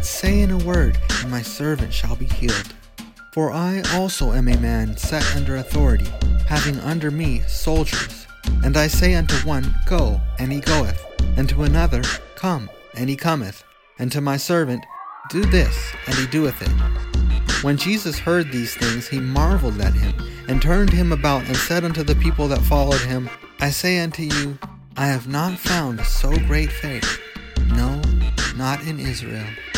say in a word, and my servant shall be healed. For I also am a man set under authority, having under me soldiers. And I say unto one, Go, and he goeth, and to another, Come, and he cometh, and to my servant, Do this, and he doeth it. When Jesus heard these things, he marveled at him, and turned him about, and said unto the people that followed him, I say unto you, I have not found so great faith, no, not in Israel.